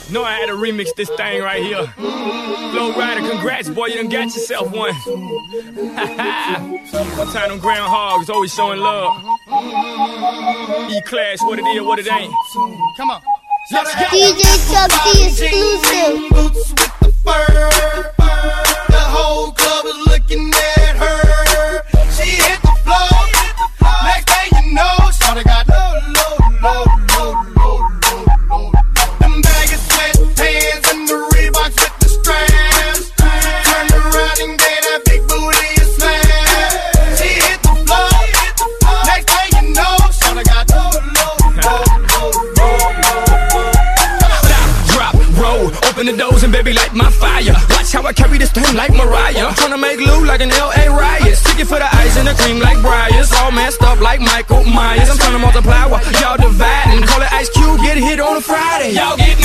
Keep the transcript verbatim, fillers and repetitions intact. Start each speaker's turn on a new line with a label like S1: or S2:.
S1: Know I had to remix this thing right here. Flow Rider, congrats, boy, you done got yourself one. One time them groundhogs always showing love. E-Class, what it is, what it ain't. Come on. Let's go.
S2: D J Chuck D exclusive.
S3: Boots with the fur. The whole club is looking at her. She hit the floor. Next thing you know, shawty got low, low, low, low, low, low, low. Them baggy sweatpants and the Reeboks with the straps. Turn around and get that big booty and slam. She hit the floor. Next thing you know, shawty got low, low, low, low, low, low.
S1: Stop, drop, roll, open the doors and baby light my fire. Watch how I carry this thing like Mariah. I'm tryna make Lou like an L A riot. Stick it for the ice and the cream like Briars. All messed up like Michael Myers. I'm tryna multiply while y'all dividing. Call it Ice Cube, get hit on a Friday. Y'all get